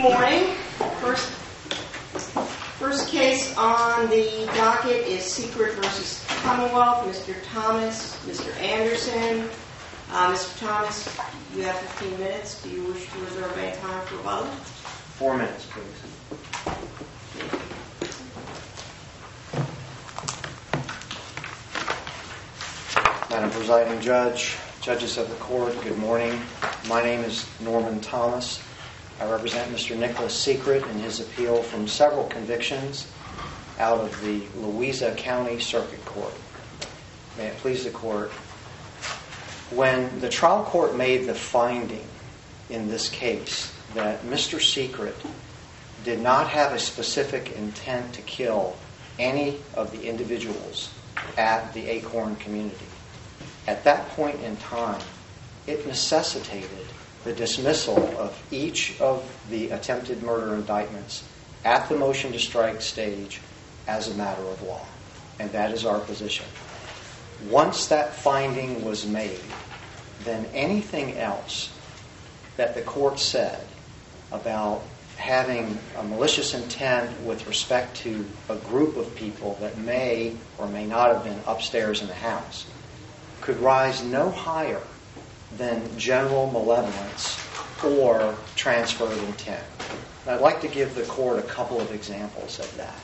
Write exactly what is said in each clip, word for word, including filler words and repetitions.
morning. First, first case on the docket is Secret versus Commonwealth. Mister Thomas, Mister Anderson. Uh, Mister Thomas, you have fifteen minutes. Do you wish to reserve any time for rebuttal? Four minutes, please. Madam Presiding Judge, judges of the court, good morning. My name is Norman Thomas. I represent Mister Nicholas Secret in his appeal from several convictions out of the Louisa County Circuit Court. May it please the court, when the trial court made the finding in this case that Mister Secret did not have a specific intent to kill any of the individuals at the Acorn community, at that point in time, it necessitated the dismissal of each of the attempted murder indictments at the motion to strike stage as a matter of law. And that is our position. Once that finding was made, then anything else that the court said about having a malicious intent with respect to a group of people that may or may not have been upstairs in the house could rise no higher than general malevolence or transferred intent. And I'd like to give the court a couple of examples of that.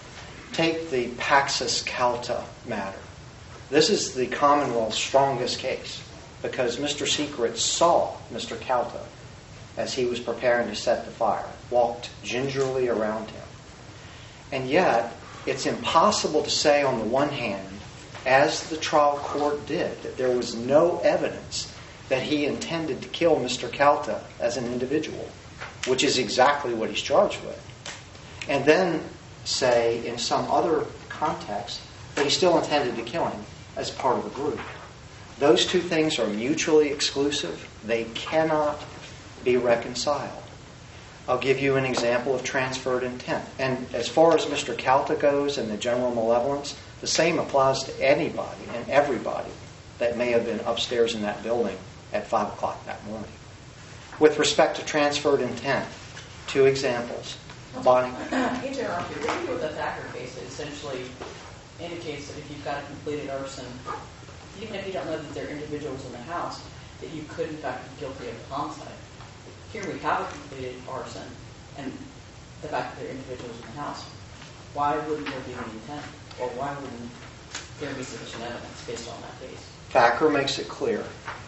Take the Paxos Calta matter. This is the Commonwealth's strongest case because Mister Secret saw Mister Calta as he was preparing to set the fire, walked gingerly around him. And yet, it's impossible to say on the one hand, as the trial court did, that there was no evidence that he intended to kill Mister Calta as an individual, which is exactly what he's charged with. And then say, in some other context, that he still intended to kill him as part of a group. Those two things are mutually exclusive. They cannot be reconciled. I'll give you an example of transferred intent. And as far as Mister Calta goes and the general malevolence, the same applies to anybody and everybody that may have been upstairs in that building at five o'clock that morning. With respect to transferred intent, two examples. Bonnie? Hey, Jeremy, what do you do with the Thacker case that essentially indicates that if you've got a completed arson, even if you don't know that they're individuals in the house, that you could in fact be guilty of homicide? Here we have a completed arson and the fact that they're individuals in the house. Why wouldn't there be an intent? Or why wouldn't there be sufficient evidence based on that case? Thacker makes it clear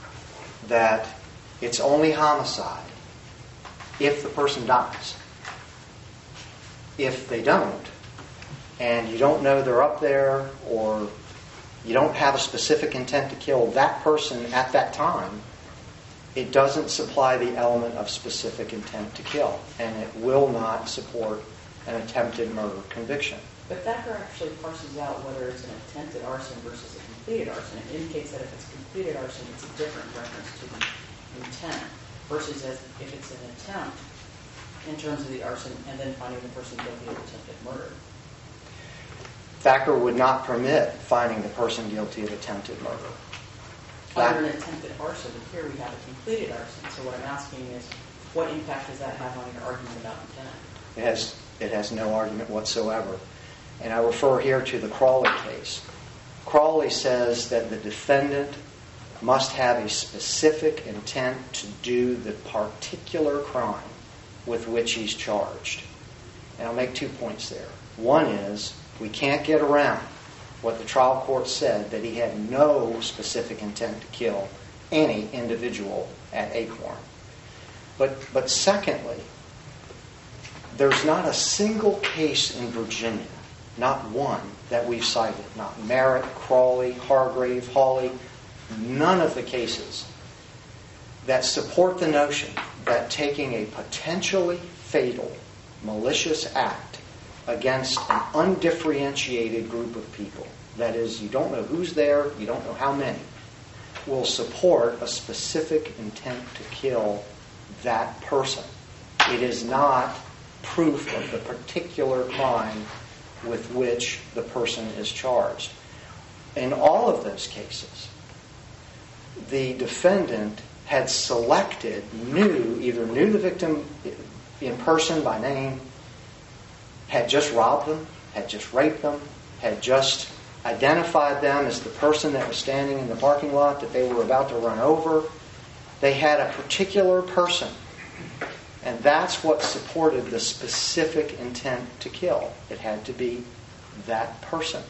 that it's only homicide if the person dies. If they don't, and you don't know they're up there, or you don't have a specific intent to kill that person at that time, it doesn't supply the element of specific intent to kill, and it will not support an attempted murder conviction. But Thacker actually parses out whether it's an attempted arson versus a completed arson. It indicates that if it's completed arson, it's a different reference to the intent, versus as if it's an attempt in terms of the arson and then finding the person guilty of attempted murder. Thacker would not permit finding the person guilty of attempted murder. Under an attempted arson, here we have a completed arson. So what I'm asking is, what impact does that have on your argument about intent? It has, it has no argument whatsoever. And I refer here to the Crawley case. Crawley says that the defendant must have a specific intent to do the particular crime with which he's charged. And I'll make two points there. One is, we can't get around what the trial court said, that he had no specific intent to kill any individual at Acorn. But, but secondly, there's not a single case in Virginia, not one that we've cited, not Merritt, Crawley, Hargrave, Hawley, none of the cases that support the notion that taking a potentially fatal, malicious act against an undifferentiated group of people, that is, you don't know who's there, you don't know how many, will support a specific intent to kill that person. It is not proof of the particular crime with which the person is charged. In all of those cases, the defendant had selected, knew, either knew the victim in person by name, had just robbed them, had just raped them, had just identified them as the person that was standing in the parking lot that they were about to run over. They had a particular person, and that's what supported the specific intent to kill. It had to be that person.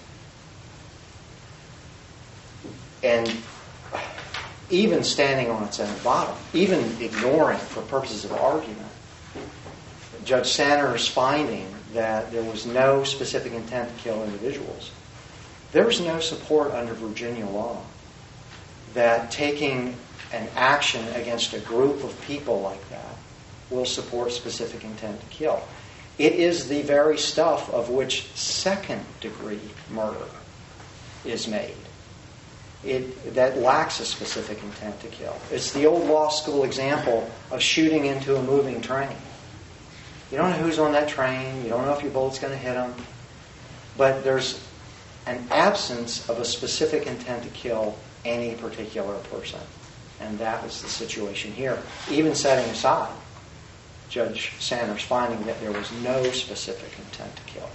And even standing on its own bottom, even ignoring for purposes of argument, Judge Sanner's finding that there was no specific intent to kill individuals, there's no support under Virginia law that taking an action against a group of people like that will support specific intent to kill. It is the very stuff of which second-degree murder is made. It, that lacks a specific intent to kill. It's the old law school example of shooting into a moving train. You don't know who's on that train. You don't know if your bullet's going to hit them. But there's an absence of a specific intent to kill any particular person. And that was the situation here. Even setting aside Judge Sanner's finding that there was no specific intent to kill.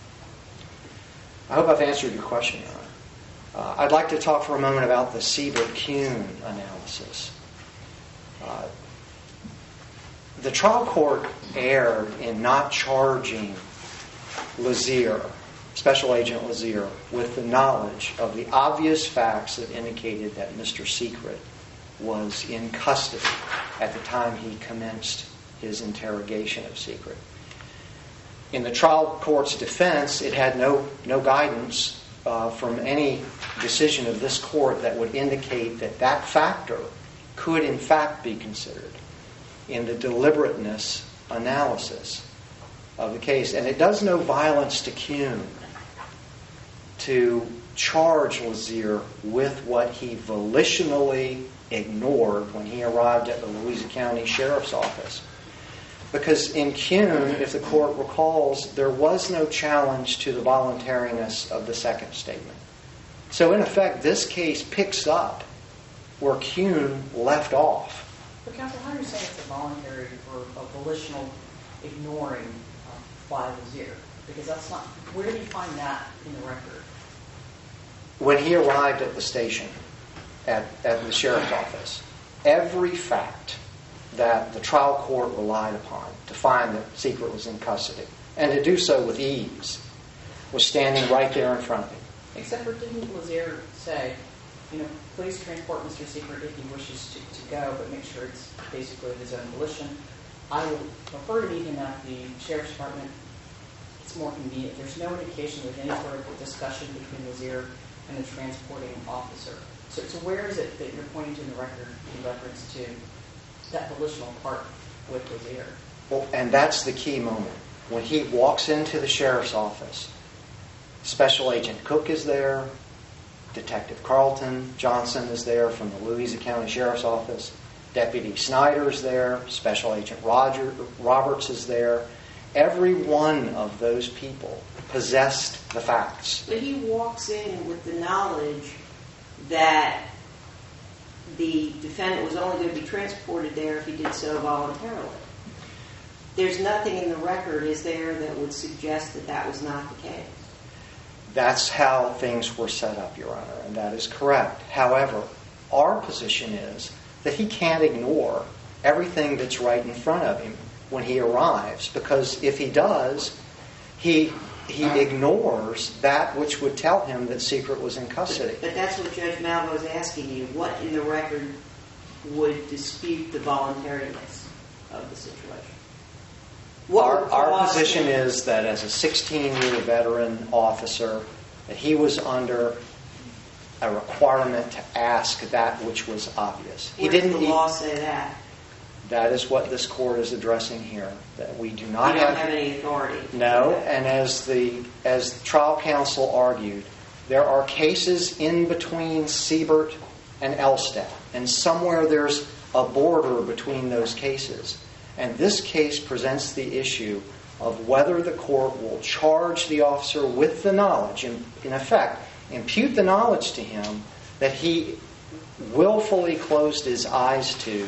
I hope I've answered your question, Your Honor. Uh, I'd like to talk for a moment about the Siebert-Kuhn analysis. Uh, the trial court erred in not charging Lazier, Special Agent Lazier, with the knowledge of the obvious facts that indicated that Mister Secret was in custody at the time he commenced his interrogation of Secret. In the trial court's defense, it had no, no guidance uh, from any decision of this court that would indicate that that factor could in fact be considered in the deliberateness analysis of the case. And it does no violence to Kuhn to charge Lazier with what he volitionally ignored when he arrived at the Louisa County Sheriff's Office. Because in Kuhn, if the court recalls, there was no challenge to the voluntariness of the second statement. So in effect, this case picks up where Kuhn left off. But counsel, how do you say it's a voluntary or a volitional ignoring uh, by Lazier? Because that's not, where do you find that in the record? When he arrived at the station, at, at the sheriff's office, every fact that the trial court relied upon to find that Secret was in custody, and to do so with ease, was standing right there in front of him. Except for didn't Lazier say, you know, please transport Mister Secret if he wishes to, to go, but make sure it's basically of his own volition. I will prefer to meet him at the sheriff's department. It's more convenient. There's no indication there's any sort of discussion between Lazier and the transporting officer. So, so where is it that you're pointing to in the record in reference to that volitional part with Lazier? Well, and that's the key moment. When he walks into the sheriff's office, Special Agent Cook is there, Detective Carlton Johnson is there from the Louisa County Sheriff's Office, Deputy Snyder's there, Special Agent Roger Roberts is there. Every one of those people possessed the facts. But he walks in with the knowledge that the defendant was only going to be transported there if he did so voluntarily. There's nothing in the record, is there, that would suggest that that was not the case? That's how things were set up, Your Honor, and that is correct. However, our position is that he can't ignore everything that's right in front of him when he arrives, because if he does, he he ignores that which would tell him that Secret was in custody. But that's what Judge Malvo is asking you. What in the record would dispute the voluntariness of the situation? What Our, our position is that as a sixteen-year veteran officer, that he was under a requirement to ask that which was obvious. He Where didn't. does the law say that? That is what this court is addressing here. That we do not You don't have, have any authority. No, and as the as trial counsel argued, there are cases in between Siebert and Elstad, and somewhere there's a border between those cases. And this case presents the issue of whether the court will charge the officer with the knowledge, in, in effect, impute the knowledge to him that he willfully closed his eyes to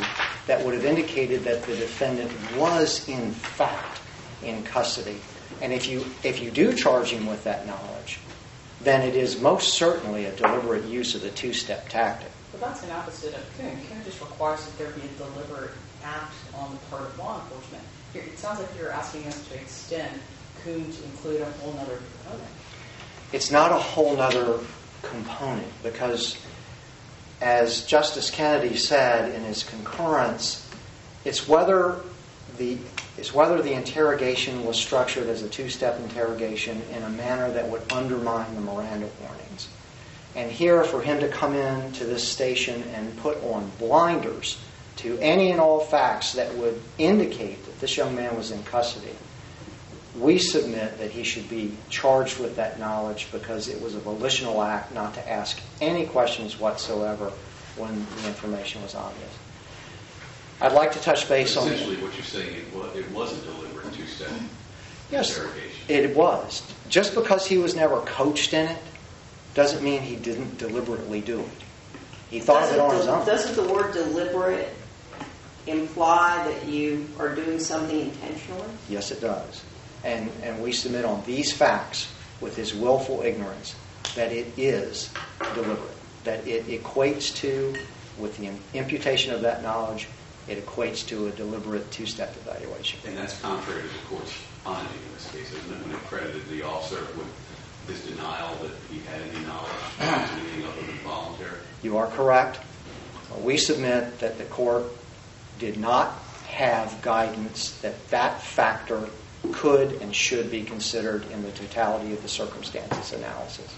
that would have indicated that the defendant was in fact in custody. And if you if you do charge him with that knowledge, then it is most certainly a deliberate use of the two-step tactic. But that's an opposite of Kuhn. Kuhn just requires that there be a deliberate act on the part of law enforcement. Here, it sounds like you're asking us to extend Kuhn to include a whole other component. It's not a whole nother component because, as Justice Kennedy said in his concurrence, it's whether the it's whether the interrogation was structured as a two-step interrogation in a manner that would undermine the Miranda warnings. And here, for him to come in to this station and put on blinders to any and all facts that would indicate that this young man was in custody, we submit that he should be charged with that knowledge because it was a volitional act not to ask any questions whatsoever when the information was obvious. I'd like to touch base on... Essentially what you're saying, it was, it was a deliberate two-step yes, interrogation. It was. Just because he was never coached in it doesn't mean he didn't deliberately do it. He thought of it on his own. Doesn't the word deliberate imply that you are doing something intentionally? Yes, it does. And and we submit on these facts with his willful ignorance that it is deliberate. That it equates to, with the imputation of that knowledge, it equates to a deliberate two-step evaluation. And that's contrary to the court's finding in this case, isn't it? When it credited the officer with his denial that he had any knowledge of anything other than voluntary. You are correct. We submit that the court did not have guidance that that factor could and should be considered in the totality of the circumstances analysis.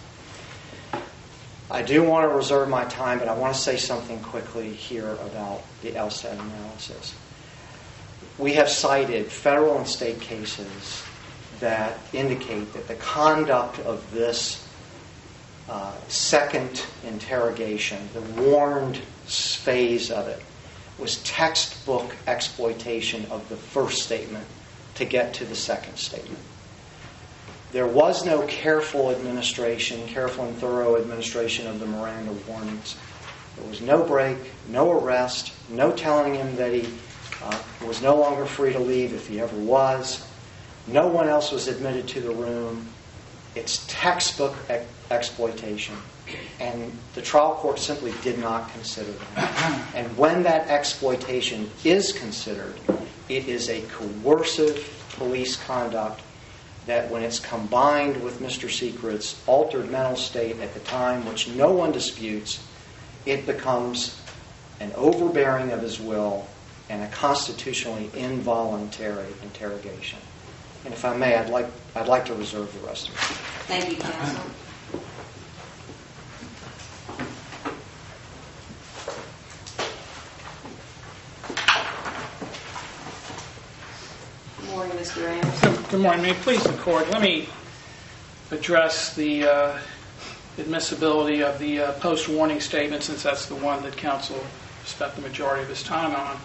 I do want to reserve my time, but I want to say something quickly here about the LSAT analysis. We have cited federal and state cases that indicate that the conduct of this uh, second interrogation, the warned phase of it, was textbook exploitation of the first statement to get to the second statement. There was no careful administration, careful and thorough administration of the Miranda warnings. There was no break, no arrest, no telling him that he uh, was no longer free to leave if he ever was. No one else was admitted to the room. It's textbook ex- exploitation. And the trial court simply did not consider that. And when that exploitation is considered, it is a coercive police conduct that, when it's combined with Mister Secret's altered mental state at the time, which no one disputes, it becomes an overbearing of his will and a constitutionally involuntary interrogation. And if I may, I'd like I'd like to reserve the rest of it. Thank you, counsel. Good morning, Mister Anderson. Good, good morning. May it please the Court, let me address the uh, admissibility of the uh, post-warning statement, since that's the one that counsel spent the majority of his time on.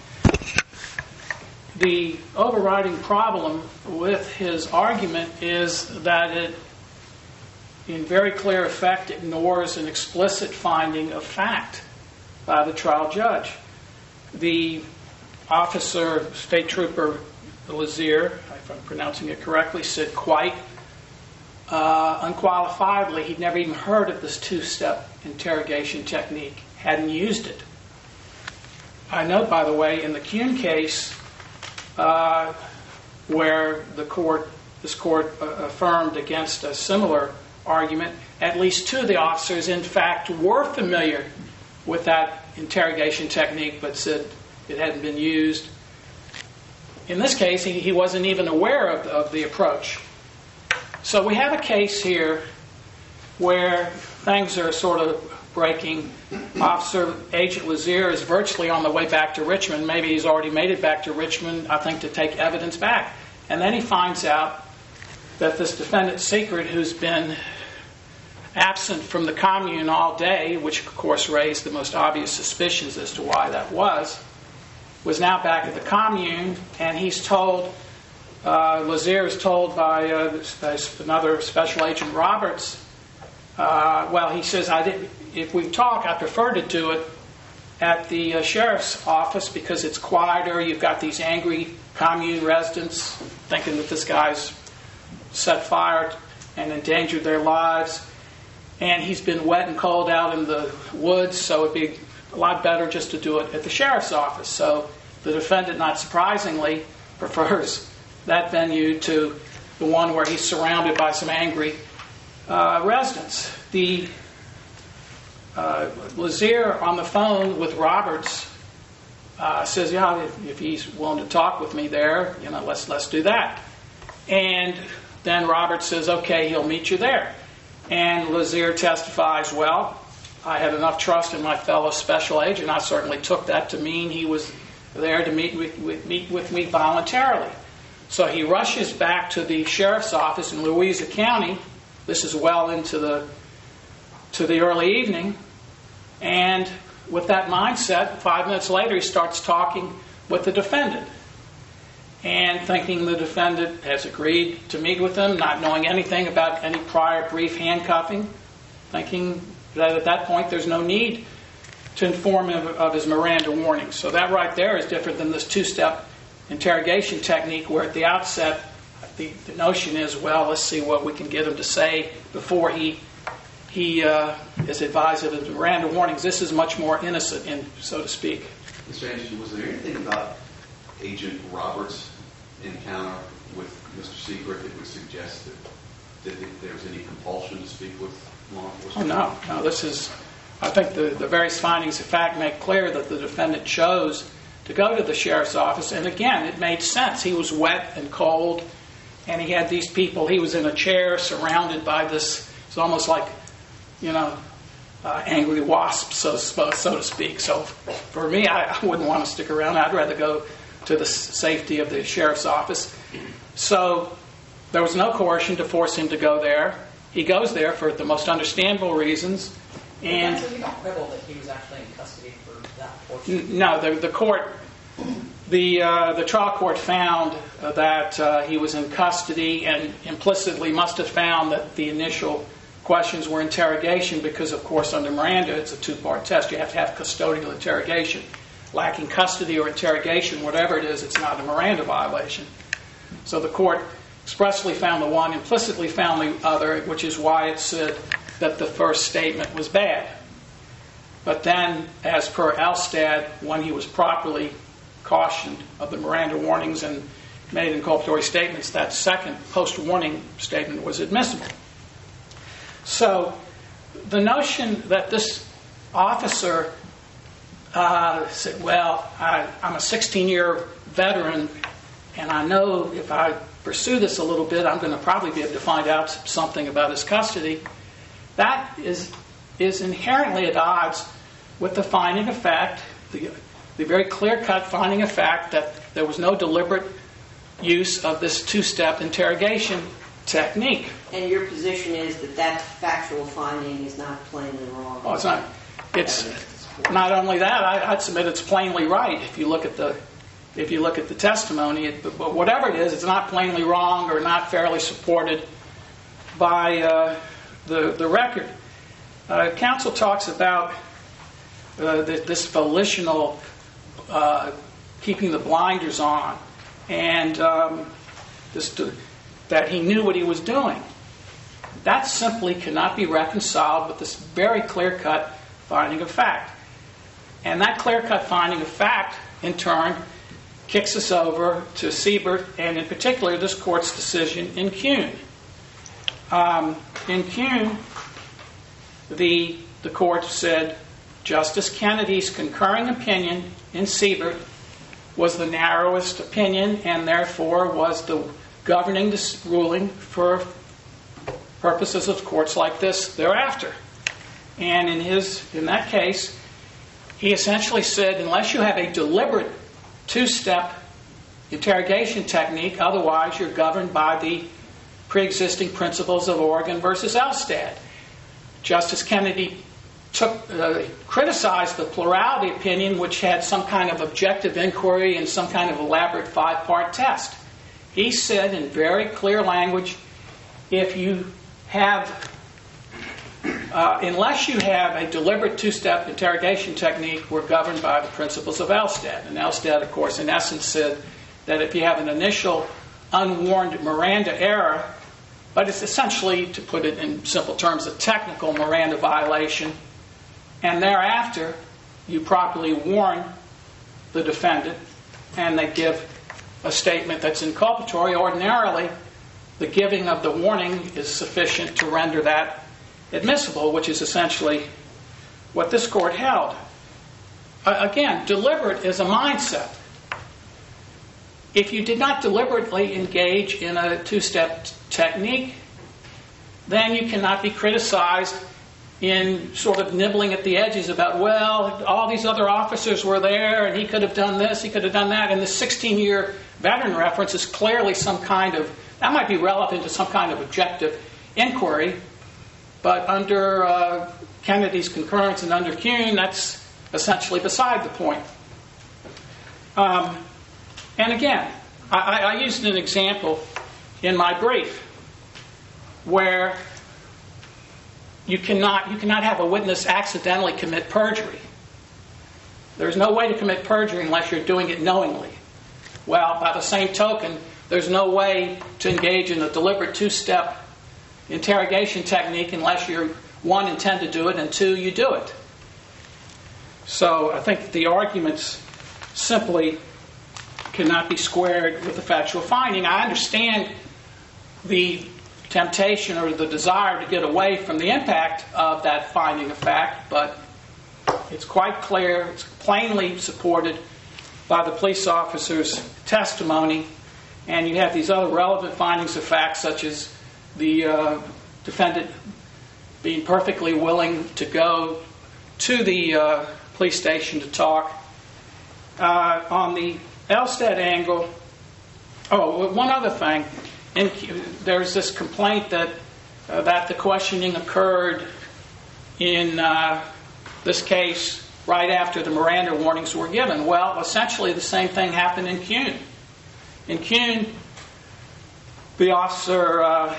The overriding problem with his argument is that it, in very clear effect, ignores an explicit finding of fact by the trial judge. The officer, State Trooper Lazier, if I'm pronouncing it correctly, said quite uh, unqualifiedly he'd never even heard of this two-step interrogation technique, hadn't used it. I note, by the way, in the Kuhn case, Uh, where the court, this court uh, affirmed against a similar argument, at least two of the officers, in fact, were familiar with that interrogation technique, but said it hadn't been used. In this case, he, he wasn't even aware of, of the approach. So we have a case here where things are sort of breaking. Officer Agent Lazier is virtually on the way back to Richmond. Maybe he's already made it back to Richmond, I think, to take evidence back. And then he finds out that this defendant, Secret, who's been absent from the commune all day, which of course raised the most obvious suspicions as to why that was, was now back at the commune, and he's told, uh, Lazier is told by uh, another Special Agent Roberts, uh, well, he says, I didn't, if we talk, I prefer to do it at the uh, sheriff's office because it's quieter. You've got these angry commune residents thinking that this guy's set fire and endangered their lives. And he's been wet and cold out in the woods, so it'd be a lot better just to do it at the sheriff's office. So the defendant, not surprisingly, prefers that venue to the one where he's surrounded by some angry uh, residents. The uh, Lazier on the phone with Roberts uh, says, "Yeah, if, if he's willing to talk with me there, you know, let's let's do that." And then Roberts says, "Okay, he'll meet you there." And Lazier testifies, "Well, I had enough trust in my fellow special agent. I certainly took that to mean he was there to meet with, with, meet with me voluntarily." So he rushes back to the sheriff's office in Louisa County. This is well into the to the early evening. And with that mindset, five minutes later, he starts talking with the defendant. And thinking the defendant has agreed to meet with him, not knowing anything about any prior brief handcuffing, thinking that at that point there's no need to inform him of his Miranda warnings. So that right there is different than this two-step interrogation technique where at the outset the, the notion is, well, let's see what we can get him to say before he he uh, is advised of his Miranda warnings. This is much more innocent, in, so to speak. Mister Anderson, was there anything about Agent Roberts' encounter with Mister Secret that would suggest that, that there was any compulsion to speak with law enforcement? Oh, no. No, this is, I think the, the various findings of fact make clear that the defendant chose to go to the sheriff's office. And again, it made sense. He was wet and cold, and he had these people. He was in a chair surrounded by this, it's almost like, you know, uh, angry wasps, so, so to speak. So for me, I, I wouldn't want to stick around. I'd rather go to the safety of the sheriff's office. So there was no coercion to force him to go there. He goes there for the most understandable reasons. And so you don't quibble that he was actually in custody for that portion? N- no, the, the court, the uh, the trial court found uh, that uh, he was in custody, and implicitly must have found that the initial questions were interrogation because, of course, under Miranda, it's a two-part test. You have to have custodial interrogation. Lacking custody or interrogation, whatever it is, it's not a Miranda violation. So the court expressly found the one, implicitly found the other, which is why it said that the first statement was bad. But then, as per Elstad, when he was properly cautioned of the Miranda warnings and made inculpatory statements, that second post-warning statement was admissible. So the notion that this officer uh, said, well, I, I'm a sixteen-year veteran, and I know if I pursue this a little bit, I'm going to probably be able to find out something about his custody, that is is inherently at odds with the finding of fact, the, the very clear-cut finding of fact that there was no deliberate use of this two-step interrogation technique. And your position is that that factual finding is not plainly wrong? Well, it's not. It's not only that. I, I'd submit it's plainly right if you look at the if you look at the testimony. It, but, but whatever it is, it's not plainly wrong or not fairly supported by uh, the the record. Uh, counsel talks about uh, the, this volitional uh, keeping the blinders on, and um, this, that he knew what he was doing. That simply cannot be reconciled with this very clear-cut finding of fact. And that clear-cut finding of fact, in turn, kicks us over to Siebert, and in particular, this court's decision in Kuhn. Um, in Kuhn, the, the court said, Justice Kennedy's concurring opinion in Siebert was the narrowest opinion and therefore was the governing this ruling for purposes of courts like this thereafter. And in his in that case, he essentially said, unless you have a deliberate two-step interrogation technique, otherwise you're governed by the pre-existing principles of Oregon versus Elstad. Justice Kennedy took uh, criticized the plurality opinion, which had some kind of objective inquiry and some kind of elaborate five-part test. He said in very clear language, if you have uh, unless you have a deliberate two-step interrogation technique, we're governed by the principles of Elstad. And Elstad, of course, in essence said that if you have an initial unwarned Miranda error, but it's essentially, to put it in simple terms, a technical Miranda violation, and thereafter you properly warn the defendant and they give a statement that's inculpatory, ordinarily the giving of the warning is sufficient to render that admissible, which is essentially what this court held. Uh, again, deliberate is a mindset. If you did not deliberately engage in a two-step t- technique, then you cannot be criticized in sort of nibbling at the edges about, well, all these other officers were there and he could have done this, he could have done that. And the sixteen-year veteran reference is clearly some kind of, that might be relevant to some kind of objective inquiry, but under uh, Kennedy's concurrence and under Kuhn, that's essentially beside the point. Um, and again, I, I used an example in my brief where you cannot, you cannot have a witness accidentally commit perjury. There's no way to commit perjury unless you're doing it knowingly. Well, by the same token, there's no way to engage in a deliberate two-step interrogation technique unless you're, one, intend to do it, and two, you do it. So I think the arguments simply cannot be squared with the factual finding. I understand the temptation or the desire to get away from the impact of that finding of fact, but it's quite clear, it's plainly supported by the police officer's testimony, and you have these other relevant findings of fact, such as the uh, defendant being perfectly willing to go to the uh, police station to talk. Uh, on the Elstad angle, oh, one other thing. And there's this complaint that uh, that the questioning occurred in uh, this case right after the Miranda warnings were given. Well, essentially the same thing happened in Kuhn. In Kuhn, the officer uh,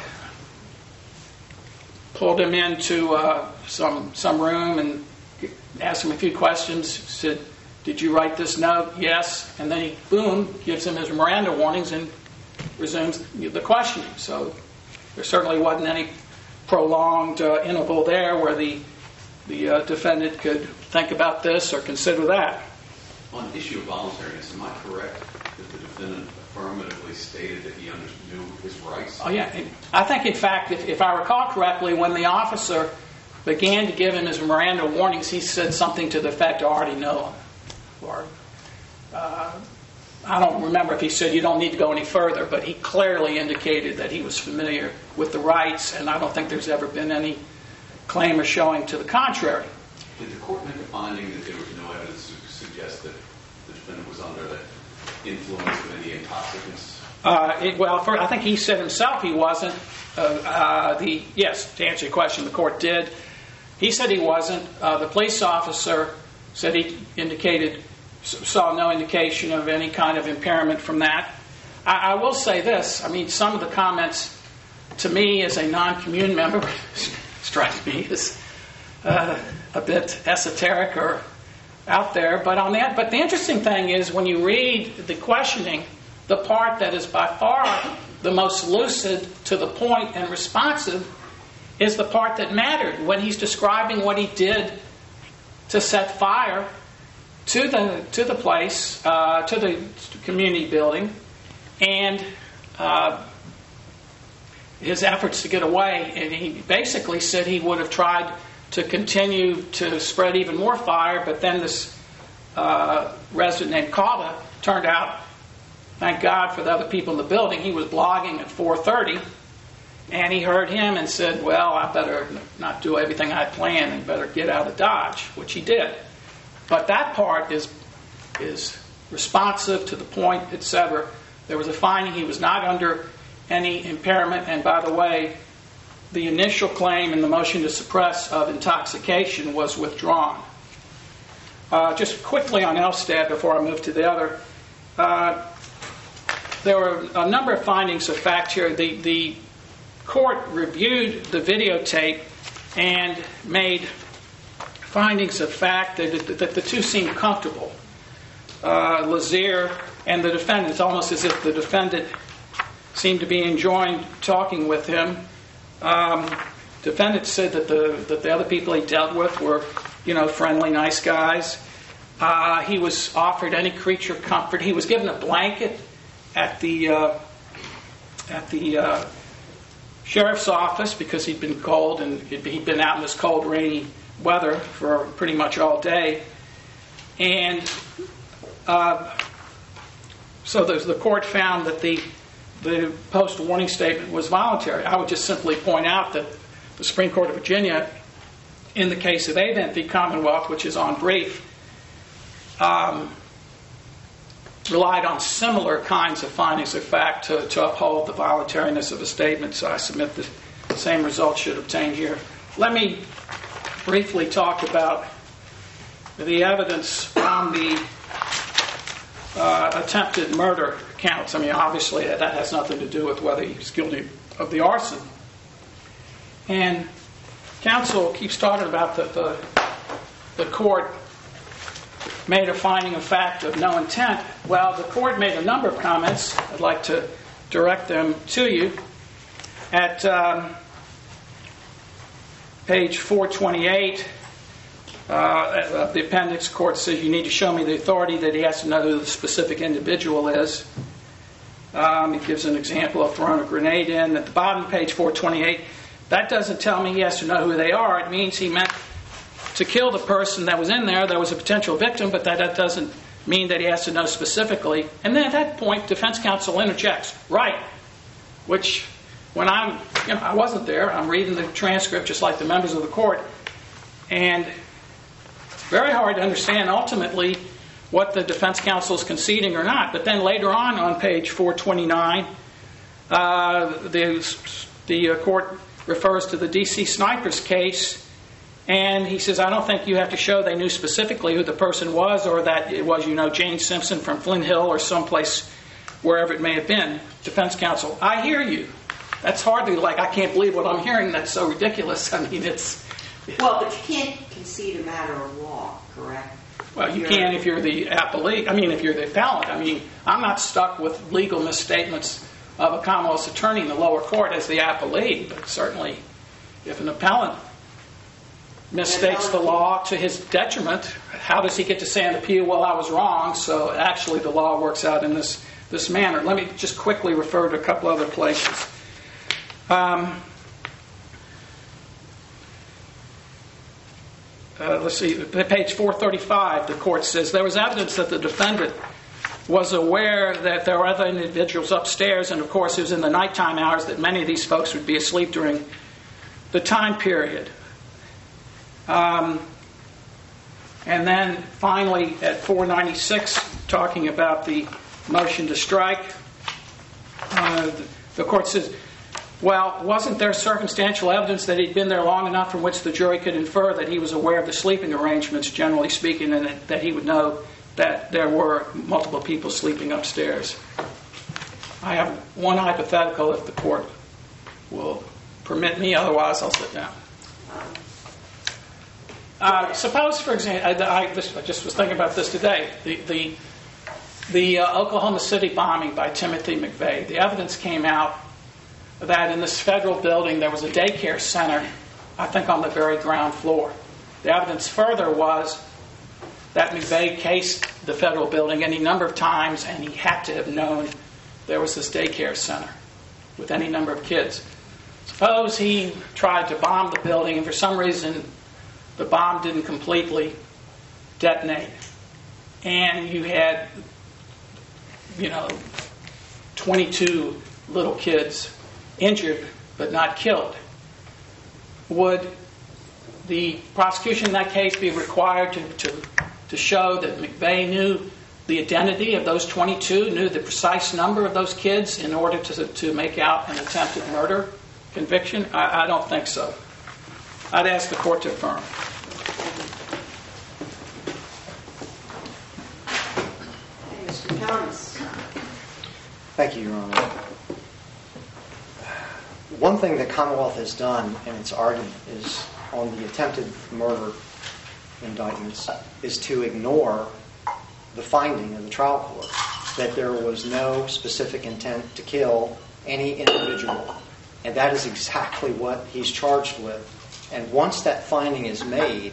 pulled him into uh, some some room and asked him a few questions. Said, "Did you write this note?" "Yes." And then he, boom, gives him his Miranda warnings and resumes the questioning. So there certainly wasn't any prolonged uh, interval there where the the uh, defendant could think about this or consider that. On the issue of voluntariness, am I correct that the defendant affirmatively stated that he understood his rights? Oh yeah, I think in fact, if, if I recall correctly, when the officer began to give him his Miranda warnings, he said something to the effect, "I already know him," or uh, I don't remember if he said you don't need to go any further, but he clearly indicated that he was familiar with the rights, and I don't think there's ever been any claim or showing to the contrary. Did the court make a finding that there was no evidence to suggest that the defendant was under the influence of any intoxicants? Uh, it, well, for, I think he said himself he wasn't. Uh, uh, the yes, to answer your question, the court did. He said he wasn't. Uh, the police officer said he indicated saw no indication of any kind of impairment from that. I, I will say this. I mean, some of the comments to me as a non-commune member strike me as uh, a bit esoteric or out there. But on that, but the interesting thing is when you read the questioning, the part that is by far the most lucid, to the point, and responsive is the part that mattered when he's describing what he did to set fire to the to the place, uh, to the community building, and uh, his efforts to get away. And he basically said he would have tried to continue to spread even more fire, but then this uh, resident named Calda turned out, thank God for the other people in the building, he was blogging at four thirty, and he heard him and said, "Well, I better not do everything I planned and better get out of Dodge," which he did. But that part is is responsive, to the point, et cetera. There was a finding he was not under any impairment, and by the way, the initial claim in the motion to suppress of intoxication was withdrawn. Uh, just quickly on Elstad before I move to the other. Uh, there were a number of findings of fact here. The, the court reviewed the videotape and made findings of fact that, that the two seemed comfortable. Uh, Lazier and the defendant, it's almost as if the defendant seemed to be enjoying talking with him. Um, defendant said that the that the other people he dealt with were, you know, friendly, nice guys. Uh, he was offered any creature comfort. He was given a blanket at the uh, at the uh, sheriff's office because he'd been cold and he'd been out in this cold, rainy weather for pretty much all day. And uh, so the, the court found that the the post-warning statement was voluntary. I would just simply point out that the Supreme Court of Virginia, in the case of Avent v. Commonwealth, which is on brief, um, relied on similar kinds of findings of fact to, to uphold the voluntariness of a statement. So I submit the same result should obtain here. Let me briefly talk about the evidence on the uh, attempted murder counts. I mean, obviously that has nothing to do with whether he's guilty of the arson. And counsel keeps talking about that the, the court made a finding of fact of no intent. Well, the court made a number of comments. I'd like to direct them to you. At um, page four twenty-eight uh, of the appendix, court says you need to show me the authority that he has to know who the specific individual is. Um, he gives an example of throwing a grenade in. At the bottom of page four twenty-eight, that doesn't tell me he has to know who they are. It means he meant to kill the person that was in there. There was a potential victim, but that, that doesn't mean that he has to know specifically. And then at that point, defense counsel interjects, right, which when I'm, you know, I wasn't there. I'm reading the transcript just like the members of the court. And it's very hard to understand ultimately what the defense counsel is conceding or not. But then later on, on page four twenty-nine, uh, the, the uh, court refers to the D C snipers case. And he says, I don't think you have to show they knew specifically who the person was or that it was, you know, Jane Simpson from Flint Hill or someplace, wherever it may have been. Defense counsel, I hear you. That's hardly like, I can't believe what I'm hearing. That's so ridiculous. I mean, it's... Well, but you can't concede a matter of law, correct? Well, you You're, can if you're the appellee. I mean, if you're the appellant. I mean, I'm not stuck with legal misstatements of a Commonwealth's attorney in the lower court as the appellee. But certainly, if an appellant mistakes the law to his detriment, how does he get to say on appeal, well, I was wrong, so actually the law works out in this, this manner. Let me just quickly refer to a couple other places. Um, uh, let's see, page four thirty-five, the court says, there was evidence that the defendant was aware that there were other individuals upstairs, and of course it was in the nighttime hours that many of these folks would be asleep during the time period. Um, and then finally at four ninety-six, talking about the motion to strike, uh, the, the court says, well, wasn't there circumstantial evidence that he'd been there long enough from which the jury could infer that he was aware of the sleeping arrangements, generally speaking, and that, that he would know that there were multiple people sleeping upstairs? I have one hypothetical if the court will permit me, otherwise I'll sit down. Uh, suppose, for example, I, I, this, I just was thinking about this today, the the, the uh, Oklahoma City bombing by Timothy McVeigh. The evidence came out that in this federal building there was a daycare center, I think on the very ground floor. The evidence further was that McVeigh cased the federal building any number of times, and he had to have known there was this daycare center with any number of kids. Suppose he tried to bomb the building, and for some reason the bomb didn't completely detonate, and you had, you know, twenty-two little kids injured but not killed. Would the prosecution in that case be required to, to, to show that McVeigh knew the identity of those twenty-two, knew the precise number of those kids in order to, to make out an attempted murder conviction? I, I don't think so. I'd ask the court to affirm. Okay, Mister Thomas. Thank you, Your Honor. One thing the Commonwealth has done in its argument is on the attempted murder indictments is to ignore the finding of the trial court that there was no specific intent to kill any individual. And that is exactly what he's charged with. And once that finding is made,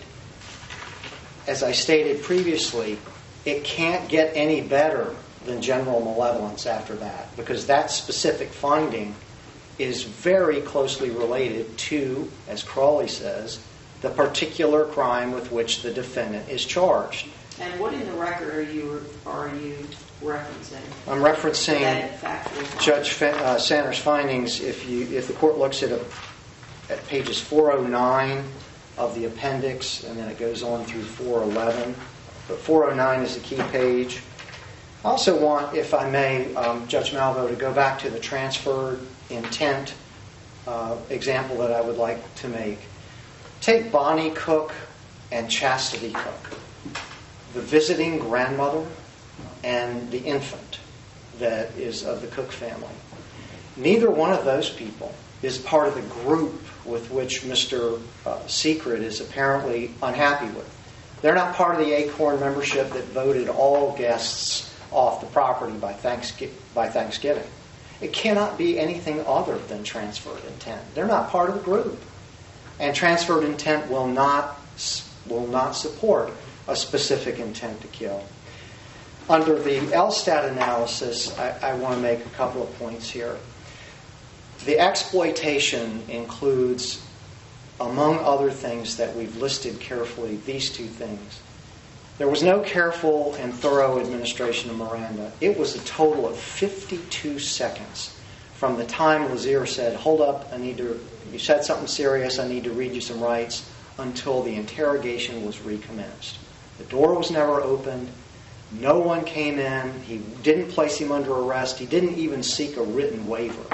as I stated previously, it can't get any better than general malevolence after that, because that specific finding is very closely related to, as Crawley says, the particular crime with which the defendant is charged. And what in the record are you are you referencing? I'm referencing That factual finding. Judge Fe- uh, Sanders' findings. If you, if the court looks at a, at pages four oh nine of the appendix, and then it goes on through four eleven, but four oh nine is the key page. I also want, if I may, um, Judge Malvo, to go back to the transferred intent uh, example that I would like to make. Take Bonnie Cook and Chastity Cook, the visiting grandmother and the infant that is of the Cook family. Neither one of those people is part of the group with which Mister Uh, Secret is apparently unhappy with. They're not part of the Acorn membership that voted all guests off the property by Thanksgiving. By Thanksgiving. It cannot be anything other than transferred intent. They're not part of the group. And transferred intent will not will not support a specific intent to kill. Under the Elstad analysis, I, I want to make a couple of points here. The exploitation includes, among other things that we've listed carefully, these two things. There was no careful and thorough administration of Miranda. It was a total of fifty-two seconds from the time Lazier said, hold up, I need to, you said something serious, I need to read you some rights, until the interrogation was recommenced. The door was never opened. No one came in. He didn't place him under arrest. He didn't even seek a written waiver.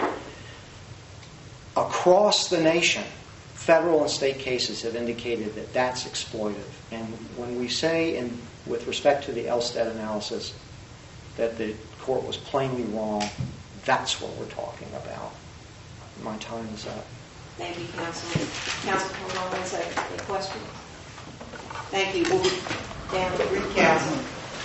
Across the nation, federal and state cases have indicated that that's exploitive. And when we say, in, with respect to the Elstad analysis, that the court was plainly wrong, that's what we're talking about. My time is up. Thank you, Counsel. Counsel, hold on one second. Any questions? Thank you. We'll be down to recouncil.